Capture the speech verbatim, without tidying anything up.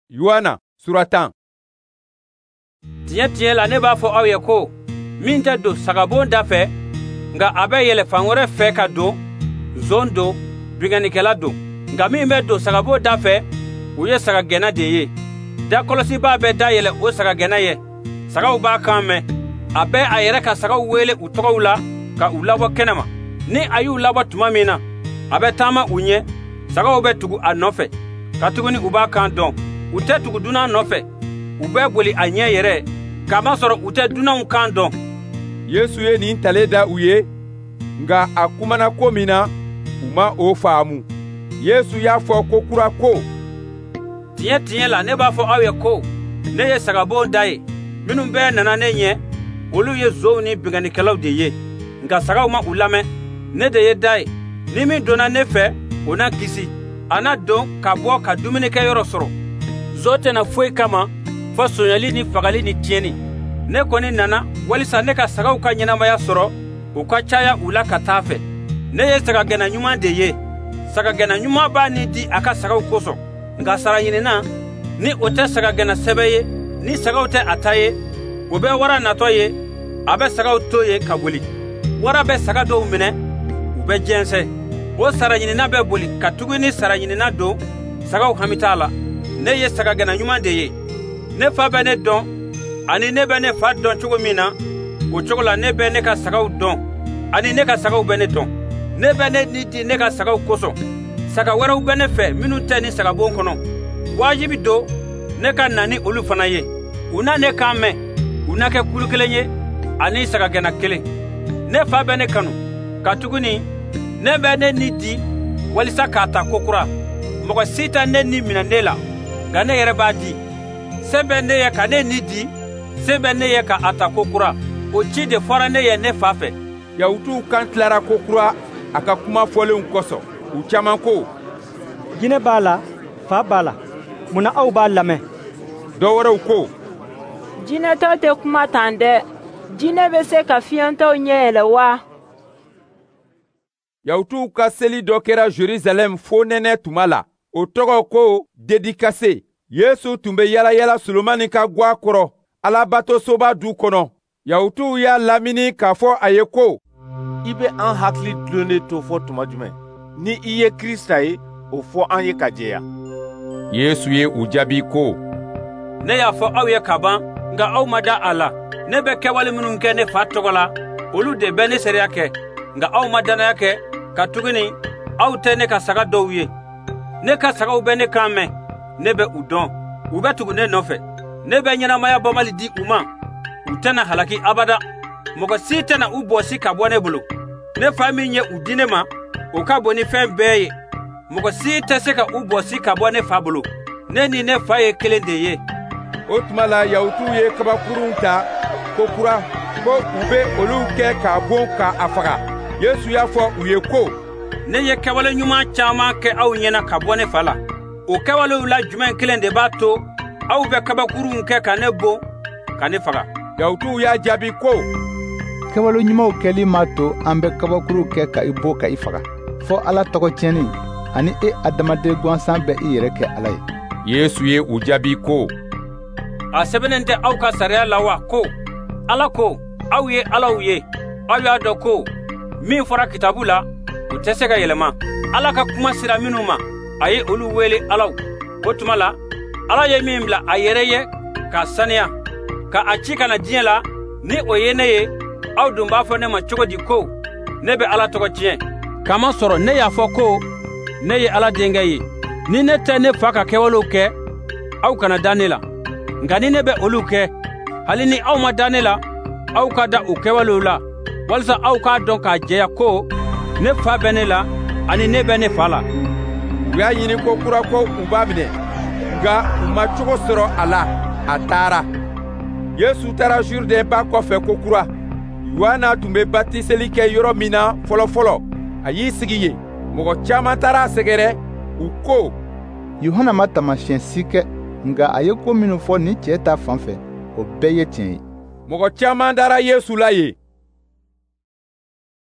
Yohana sura tan. Tiɲɛ tiɲɛ la ne b'a fɔ aw ye ko min tɛ don sagabon da fɛ nka a bɛ yɛlɛ fan wɛrɛ fɛ ka don, zon don, bingannikɛla don. Nka min bɛ don sagabon da fɛ o ye sagagɛnna de ye. Dakɔlɔsibaa bɛ da yɛlɛ o sagagɛnna ye. Sagaw b'a kan mɛn. A bɛ a yɛrɛ ka sagaw wele u tɔgɔw la ka u labɔ kɛnɛma. Ni a y'u labɔ tuma min na, a bɛ taama u ɲɛ. Sagaw bɛ tugu a nɔfɛ. Katuguni u b'a kan dɔn. U tɛ tugu dunan nɔfɛ. U bɛ boli a ɲɛ yɛrɛ, kamasɔrɔ u tɛ dunanw kan dɔn. Yesu ye nin tale da u ye, nka a kumana ko min na u ma o faamu. Yesu y'a fɔ ko kura ko: Tiɲɛ tiɲɛ la ne b'a fɔ aw ye ko ne ye sagabon da ye. Minnu bɛɛ nana ne ɲɛ, olu ye zonw ni bingannikɛlaw de ye. Nka sagaw ma u lamɛn. Ne de ye da ye. Ni min donna ne fɛ, o na kisi. A na don ka bɔ ka dumunikɛyɔrɔ sɔrɔ. Zo tɛna foyi kama fɔ sonyali ni fagali ni tiɲɛni. Ne kɔni nana walisa ne ka sagaw ka ɲɛnamaya sɔrɔ, u ka caya u la ka taa fɛ. Ne ye sagagɛnna ɲuman de ye. Sagagɛnna ɲuman b'a ni di a ka sagaw kosɔn. Nka sara ɲinina, ni o tɛ sagagɛnna sɛbɛ ye, ni sagaw tɛ a ta ye, o bɛ wara natɔ ye, a bɛ sagaw to ye ka boli. Wara bɛ saga dɔw minɛ, u bɛ jɛnsɛ. O sara ɲinina bɛ boli ka tugu ni sara ɲinina don, sagaw hami t'a la. Ne ye sagagɛnna ɲuman de ye. Ne fa bɛ ne dɔn, ani ne bɛ ne fa dɔn cogo min na, o cogo la ne bɛ ne ka sagaw dɔn, ani ne ka sagaw bɛ ne dɔn. Ne bɛ ne ni di ne ka sagaw kosɔn. Saga wɛrɛw bɛ ne fɛ minnu tɛ ni sagabon kɔnɔ. Wajibi don ne ka na ni olu fana ye. U na ne kan mɛn, u na kɛ kulu kelen ye, ani sagagɛnna kelen. Ne fa bɛ ne kanu, katuguni ne bɛ ne ni di walisa k'a ta kokura. Mɔgɔ si tɛ ne ni minɛ ne la, nka ne yɛrɛ b'a di. Se bɛ ne ye ka ne ni di, se bɛ ne ye ka a ta kokura. O ci de fɔra ne ye ne fa fɛ. Yahudiw kan tilara kokura a ka kuma fɔlenw kosɔn. U caman ko: Jinɛ b'a la, fa b'a la, munna aw b'a lamɛn? Dɔ wɛrɛw ko: Jinɛtɔ tɛ kuma tan dɛ. Jinɛ bɛ se ka fiyɛntɔw ɲɛ yɛlɛ wa? Yahudiw ka seli dɔ kɛra Jerusalem fo nɛnɛ tuma la. O tɔgɔ ko Dedikase. Yesu tun bɛ yala yala Solomani ka gwa kɔrɔ Alabatosoba du kɔnɔ. Yahudiw y'a lamini k'a fɔ a ye ko: I bɛ an hakili dulonnen to fɔ tuma jumɛn? Ni i ye Kirista ye, o fɔ an ye ka jɛya. Yesu ye u jaabi ko: Ne y'a fɔ aw ye ka ban, nka aw ma da a la. Ne bɛ kɛwale minnu kɛ ne fa tɔgɔ la, olu de bɛ ne seereya kɛ. Nka aw ma dannaya kɛ, ka tuguni aw tɛ ne ka saga dɔw ye. Ne ka sagaw bɛ ne kan mɛn, ne bɛ u dɔn, u bɛ tugu ne nɔfɛ. Ne bɛ ɲɛnamaya bɔmali di u ma, u tɛna halaki abada. Mɔgɔ si tɛna u bɔsi ka bɔ ne bolo. Ne fa min ye u di ne ma, o ka bon ni fɛn bɛɛ ye. Mɔgɔ si tɛ se ka u bɔsi ka bɔ ne fa bolo. Ne ni ne fa ye kelen de ye. O tuma la Yahudiw ye kabakurun ta kokura ko u bɛ olu kɛ k'a bon k'a faga. Yesu y'a fɔ u ye ko: Ne ye kɛwale ɲuman caman kɛ aw ɲɛna ka bɔ ne fa la. O kɛwalew la jumɛn kelen de b'a to aw bɛ kabakurun kɛ ka ne bon ka ne faga? Yahudiw y'a jaabi ko: Kɛwale ɲumanw kɛli m'a to an bɛ kabakuru kɛ ka i bon ka i faga. Fɔ Ala tɔgɔ tiɲɛni ani e adamaden gansan bɛ i yɛrɛ kɛ Ala ye. Yesu ye u jaabi ko: A sɛbɛnnen tɛ aw ka sariya la wa ko Ala ko aw ye alaw ye? Aw y'a dɔn ko min fɔra kitabu la, u tɛ se ka yɛlɛma. Ala ka kuma sira minnu ma, a ye olu wele alaw. O tuma la, Ala ye min bila a yɛrɛ ye k'a saniya, ka a ci ka na diɲɛ la, ni o ye ne ye, aw dun b'a fɔ ne ma cogo di ko ne bɛ Ala tɔgɔ tiɲɛ? Kamasɔrɔ ne y'a fɔ ko ne ye Ala denkɛ ye. Ni ne tɛ ne fa ka kɛwalew kɛ, aw kana da ne la. Nka ni ne bɛ olu kɛ, hali ni aw ma da ne la, aw ka da o kɛwalew la, walisa aw k'a dɔn k'a jɛya ko ne fa bɛ ne la, ani ne bɛ ne fa la. U y'a ɲini ko kura ko u b'a minɛ, nka u ma cogo sɔrɔ a la, a taara. Yesu taara Jurudɛnba kɔfɛ kokura. Yohana tun bɛ batiseli kɛ yɔrɔ min na fɔlɔfɔlɔ. A y'i sigi yen. Mɔgɔ caman taara a sɛgɛrɛ. U ko: Yohana ma taamasiyɛn si kɛ, nka a ye ko minnu fɔ nin cɛ ta fan fɛ, o bɛɛ ye tiɲɛ ye. Mɔgɔ caman dara Yesu la yen.